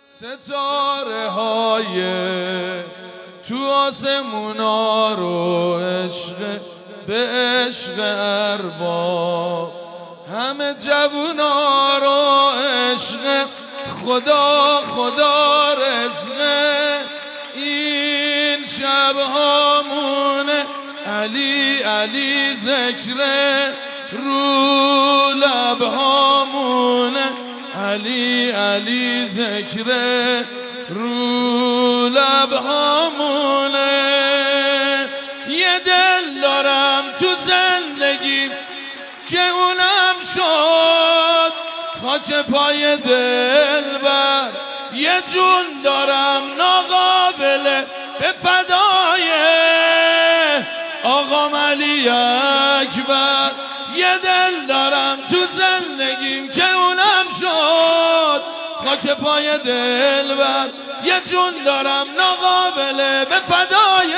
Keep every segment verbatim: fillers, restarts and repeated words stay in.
ستاره های تو آسمونا رو عشق به عشق ارباب، همه جوونا رو عشق خدا خدا رزق. این شبهامونه علی علی ذکره، رو لبهامونه علی علی ذکره، رو لبهامونه. یه دل دارم تو زندگی که اونم شد خاک پای دلبر، یه جون دارم ناقابل به فدای آقام علی اکبر. یه دل دارم تو زندگیم که اونم شد خاک پای دلبر، یه جون دارم ناقابل به فدای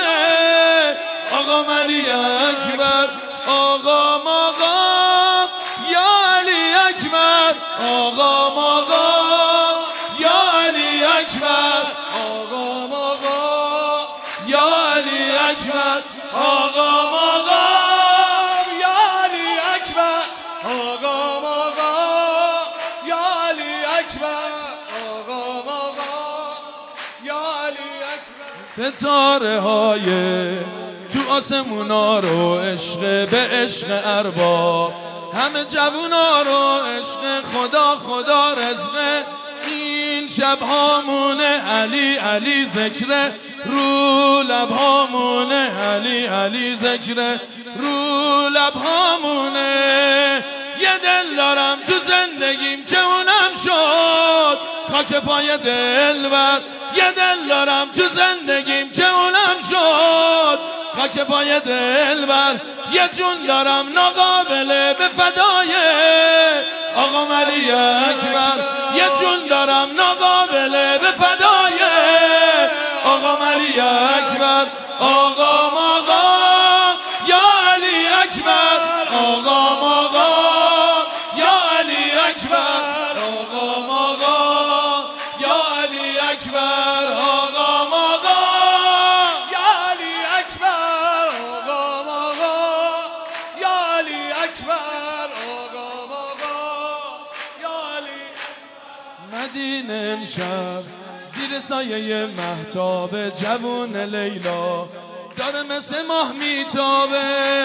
آقام علی اکبر. آقام آقام یا علی اکبر، آقام آقام یا علی اکبر، آقام آقام یا علی اکبر، آقام آقام یا علی اکبر، آقام آقام یا علی اکبر، آقام آقام یا علی اکبر. ستاره های تو آسمونا رو عشق به عشق ارباب، همه جوونا رو عشق خدا خدا رزق. این شبهامونه علی علی ذکره، رو لبهامونه علی علی ذکره، رو لبهامونه. یه دل دارم تو زندگیم که اونم شد خاک پای دلبر، یه دل دارم تو زندگیم که اونم شد خاک پای دلبر، یه جون دارم ناقابل به فدای آقام علی اکبر، یه جون دارم ناقابل به فدای آقام علی اکبر. آقام آقام یا علی اکبر، آقام آقام یا علی اکبر، آقام آقام یا علی اکبر، آقام آقام یا علی اکبر، آقام آقام یا علی اکبر، آقام آقام یا علی. مدینه امشب زیر سایه مهتاب جوون لیلا داره مثل ماه میتابه،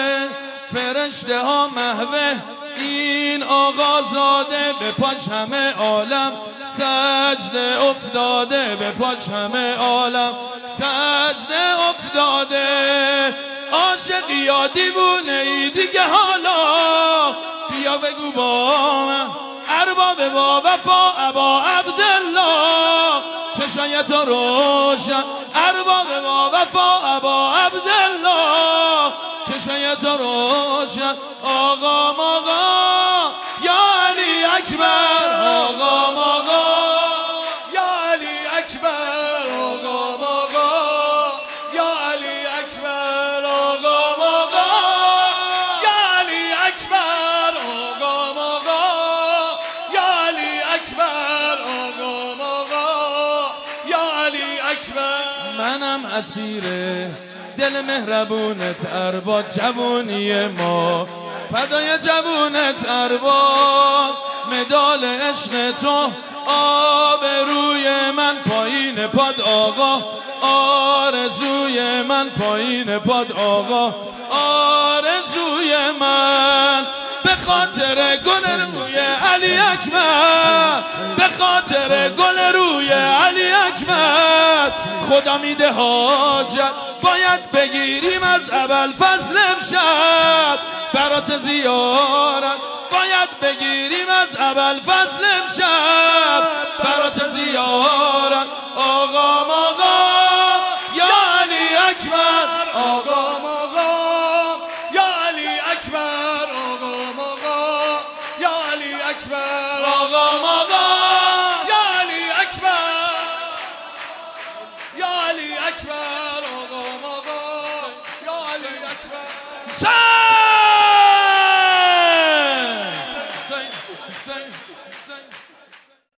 فرشته ها محوه این آقازاده، به پاش همه عالم سجده افتاده، به پاش همه عالم سجده افتاده. عاشق یا دیوونه ای دیگه حالا بیا بگو با من، ارباب با وفا ابا عبدالله چشای تو روشن، ارباب با وفا ابا عبدالله چشای تو روشن. آقام آقا یا علی اکبر، آقام آقا یا علی اکبر، آقام آقا یا علی اکبر، آقام آقا یا علی اکبر، آقام آقا یا علی اکبر، آقام آقا یا علی اکبر. منم اسیر دل مهربونت ارباب، جوونی ما فدای جوونت ارباب. مدال عشق تو آب روی من پایین پاد آقا، آرزوی من پایین پاد آقا، آرزوی من. به خاطر گل روی علی اکبر، به خاطر گل روی علی اکبر، خدا میده حاجت باید بگیریم از اول فصل امشب، برات زیارت باید بگیریم از اول فصل امشب،